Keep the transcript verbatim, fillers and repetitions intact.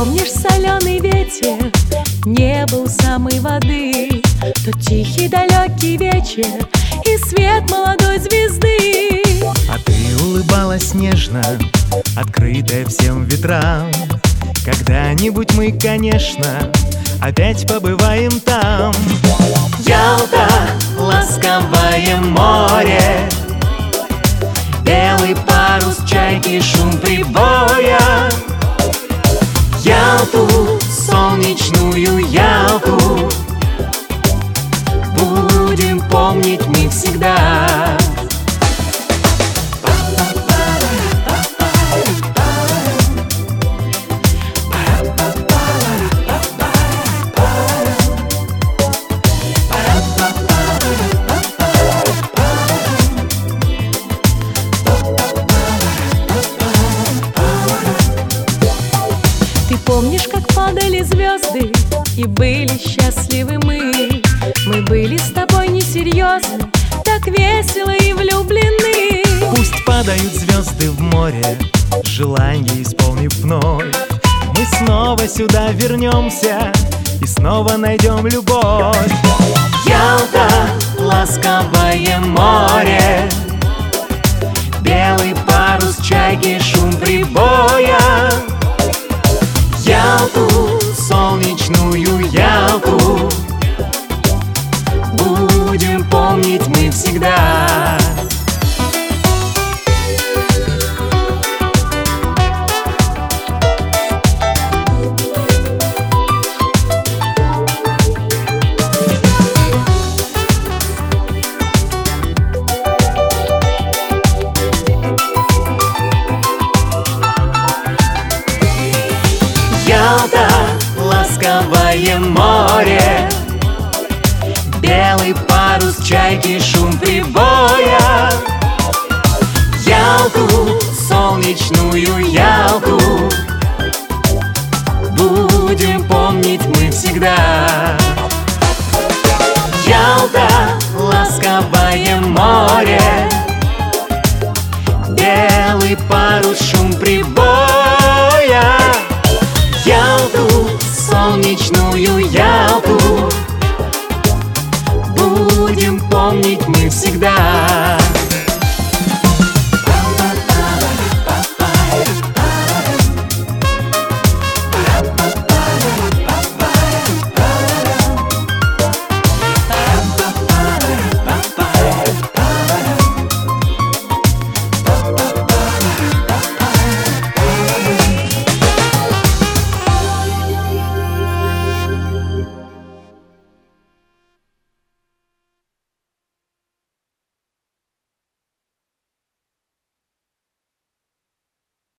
помнишь соленый ветер, небо у самой воды, тот тихий далекий вечер и свет молодой звезды? А ты улыбалась нежно, открытая всем ветрам. Когда-нибудь мы, конечно, опять побываем там. Ялта, ласковое море, белый парус чайки, шум прибоя. Ялту, солнечную Ялту, будем помнить мы всегда. Ты помнишь, как падали звезды, и были счастливы мы? Мы были с тобой несерьезны, так весело и влюблены. Пусть падают звезды в море, желание исполнив вновь, мы снова сюда вернемся и снова найдем любовь. Ялта, ласковое море, белый парус чайки, шум прибоя. Ялту, солнечную Ялту, будем помнить мы всегда. Ялта, ласковое море, белый парус чайки, шум прибоя. Ялту, солнечную Ялту, будем помнить мы всегда. Ялта, ласковое море, белый парус, шум прибоя. Ялту, солнечную Ялту, будем помнить мы всегда.